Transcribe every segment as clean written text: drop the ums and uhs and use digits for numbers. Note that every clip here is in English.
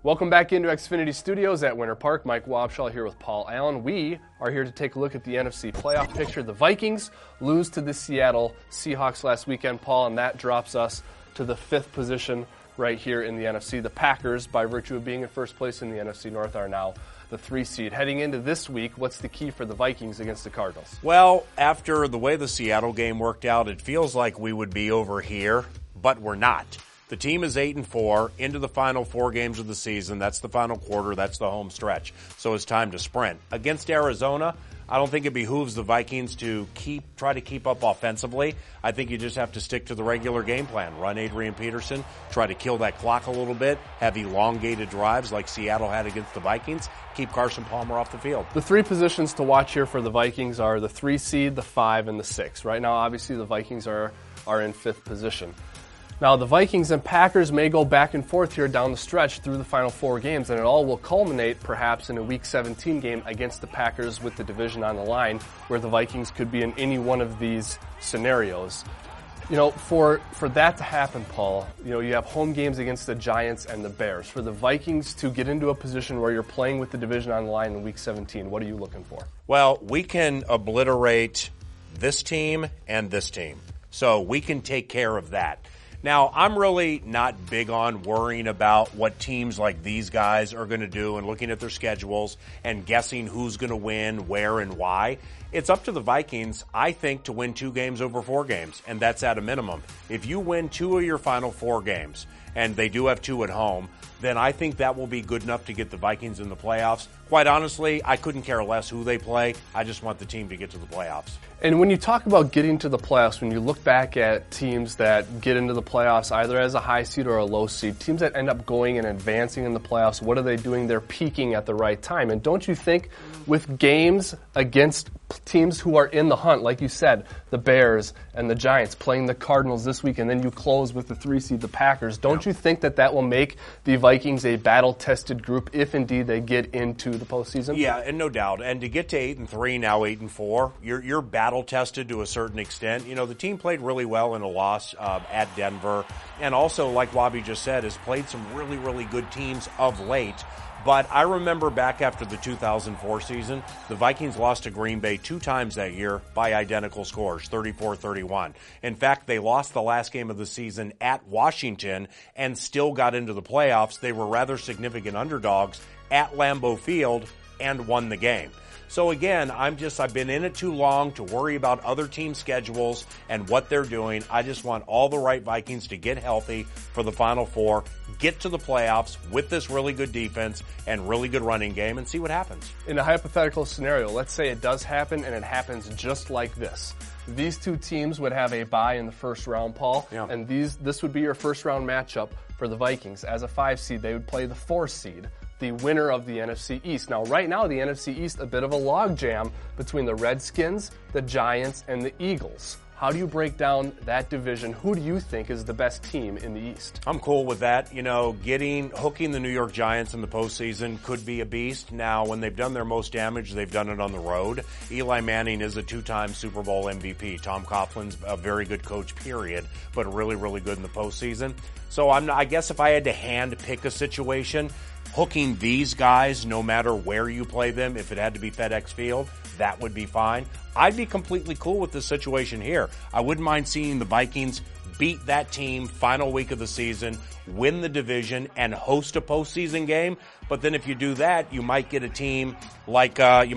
Welcome back into Xfinity Studios at Winter Park. Mike Wobschall here with Paul Allen. We are here to take a look at the NFC playoff picture. The Vikings lose to the Seattle Seahawks last weekend, Paul, and that drops us to the 5th position right here in the NFC. The Packers, by virtue of being in first place in the NFC North, are now the 3 seed. Heading into this week, what's the key for the Vikings against the Cardinals? Well, after the way the Seattle game worked out, it feels like we would be over here, but we're not. The team is 8-4 into the final 4 games of the season. That's the final quarter. That's the home stretch. So it's time to sprint. Against Arizona, I don't think it behooves the Vikings to try to keep up offensively. I think you just have to stick to the regular game plan. Run Adrian Peterson, try to kill that clock a little bit, have elongated drives like Seattle had against the Vikings, keep Carson Palmer off the field. The 3 positions to watch here for the Vikings are the 3 seed, the 5, and the 6. Right now, obviously, the Vikings are in 5th position. Now, the Vikings and Packers may go back and forth here down the stretch through the final 4 games, and it all will culminate perhaps in a Week 17 game against the Packers with the division on the line, where the Vikings could be in any one of these scenarios. You know, for that to happen, Paul, you have home games against the Giants and the Bears. For the Vikings to get into a position where you're playing with the division on the line in Week 17, what are you looking for? Well, we can obliterate this team and this team, so we can take care of that. Now, I'm really not big on worrying about what teams like these guys are going to do and looking at their schedules and guessing who's going to win, where, and why. It's up to the Vikings, I think, to win 2 games over 4 games, and that's at a minimum. If you win 2 of your final 4 games, and they do have 2 at home, then I think that will be good enough to get the Vikings in the playoffs. Quite honestly, I couldn't care less who they play. I just want the team to get to the playoffs. And when you talk about getting to the playoffs, when you look back at teams that get into the playoffs either as a high seed or a low seed, teams that end up going and advancing in the playoffs, what are they doing? They're peaking at the right time. And don't you think with games against teams who are in the hunt, like you said, the Bears and the Giants playing the Cardinals this week, and then you close with the 3 seed, the Packers, don't you think that will make the Vikings a battle-tested group if indeed they get into the postseason? Yeah, and no doubt. And to get to 8-3, now 8-4, you're battle-tested to a certain extent. You know, the team played really well in a loss at Denver, and also, like Wobby just said, has played some really, really good teams of late. But I remember back after the 2004 season, the Vikings lost to Green Bay 2 times that year by identical scores, 34-31. In fact, they lost the last game of the season at Washington and still got into the playoffs. They were rather significant underdogs at Lambeau Field and won the game. So again, I've been in it too long to worry about other team schedules and what they're doing. I just want all the right Vikings to get healthy for the Final 4, get to the playoffs with this really good defense and really good running game, and see what happens. In a hypothetical scenario, let's say it does happen and it happens just like this. These 2 teams would have a bye in the first round, Paul, and this would be your first round matchup for the Vikings. As a 5 seed, they would play the 4 seed, the winner of the NFC East. Now, right now, the NFC East, a bit of a logjam between the Redskins, the Giants, and the Eagles. How do you break down that division? Who do you think is the best team in the East? I'm cool with that. You know, hooking the New York Giants in the postseason could be a beast. Now, when they've done their most damage, they've done it on the road. Eli Manning is a 2-time Super Bowl MVP. Tom Coughlin's a very good coach, period, but really, really good in the postseason. So I guess if I had to hand pick a situation, hooking these guys, no matter where you play them, if it had to be FedEx Field, that would be fine. I'd be completely cool with this situation here. I wouldn't mind seeing the Vikings beat that team final week of the season, win the division, and host a postseason game. But then if you do that, you might get a team like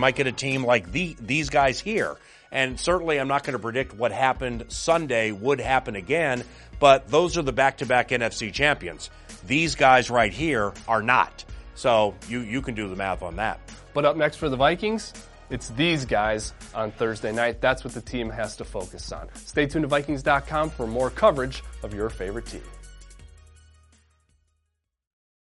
these guys here. And certainly I'm not going to predict what happened Sunday would happen again, but those are the back-to-back NFC champions. These guys right here are not. So you can do the math on that. But up next for the Vikings, it's these guys on Thursday night. That's what the team has to focus on. Stay tuned to Vikings.com for more coverage of your favorite team.